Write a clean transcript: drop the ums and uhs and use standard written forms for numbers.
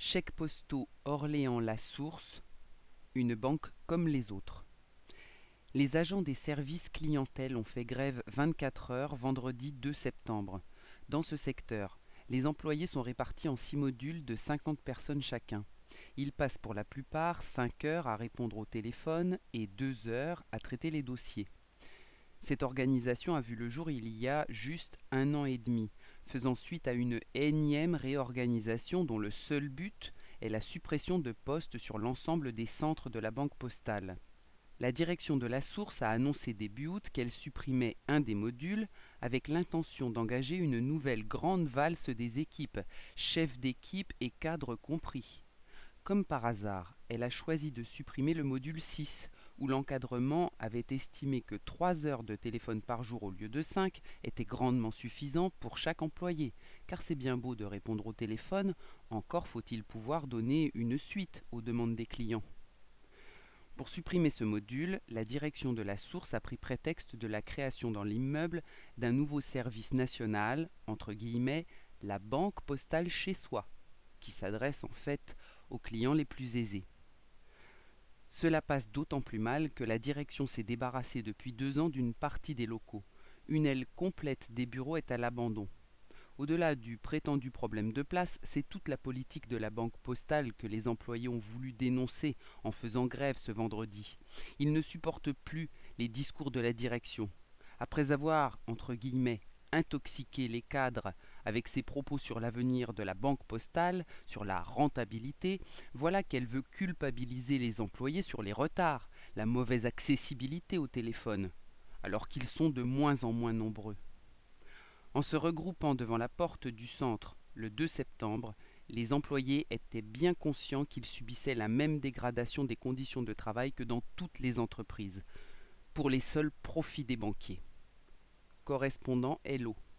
Chèques postaux Orléans-La Source, une banque comme les autres. Les agents des services clientèle ont fait grève 24 heures vendredi 2 septembre. Dans ce secteur, les employés sont répartis en 6 modules de 50 personnes chacun. Ils passent pour la plupart 5 heures à répondre au téléphone et 2 heures à traiter les dossiers. Cette organisation a vu le jour il y a juste 1 an et demi, faisant suite à une énième réorganisation dont le seul but est la suppression de postes sur l'ensemble des centres de la Banque postale. La direction de la Source a annoncé début août qu'elle supprimait un des modules avec l'intention d'engager une nouvelle grande valse des équipes, chefs d'équipe et cadres compris. Comme par hasard, elle a choisi de supprimer le module 6, où l'encadrement avait estimé que 3 heures de téléphone par jour au lieu de 5 était grandement suffisant pour chaque employé, car c'est bien beau de répondre au téléphone, encore faut-il pouvoir donner une suite aux demandes des clients. Pour supprimer ce module, la direction de la Source a pris prétexte de la création dans l'immeuble d'un nouveau service national, entre guillemets, la banque postale chez soi, qui s'adresse en fait aux clients les plus aisés. Cela passe d'autant plus mal que la direction s'est débarrassée depuis 2 ans d'une partie des locaux. Une aile complète des bureaux est à l'abandon. Au-delà du prétendu problème de place, c'est toute la politique de la banque postale que les employés ont voulu dénoncer en faisant grève ce vendredi. Ils ne supportent plus les discours de la direction. Après avoir, entre guillemets, intoxiqué les cadres avec ses propos sur l'avenir de la banque postale, sur la rentabilité, voilà qu'elle veut culpabiliser les employés sur les retards, la mauvaise accessibilité au téléphone, alors qu'ils sont de moins en moins nombreux. En se regroupant devant la porte du centre le 2 septembre, les employés étaient bien conscients qu'ils subissaient la même dégradation des conditions de travail que dans toutes les entreprises, pour les seuls profits des banquiers. Correspondant Hello.